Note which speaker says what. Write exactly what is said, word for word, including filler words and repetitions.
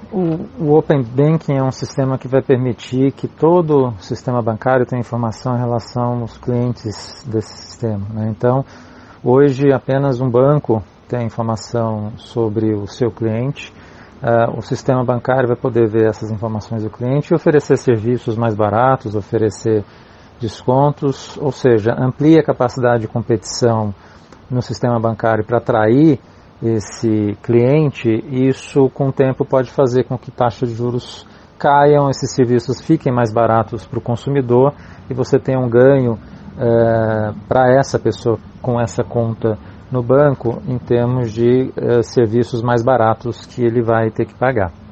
Speaker 1: O, o Open Banking é um sistema que vai permitir que todo o sistema bancário tenha informação em relação aos clientes desse sistema, né? Então, hoje apenas um banco tem informação sobre o seu cliente. Uh, o sistema bancário vai poder ver essas informações do cliente e oferecer serviços mais baratos, oferecer descontos, ou seja, amplia a capacidade de competição no sistema bancário para atrair esse cliente. Isso com o tempo pode fazer com que taxas de juros caiam, esses serviços fiquem mais baratos para o consumidor e você tenha um ganho uh, para essa pessoa com essa conta no banco em termos de uh, serviços mais baratos que ele vai ter que pagar.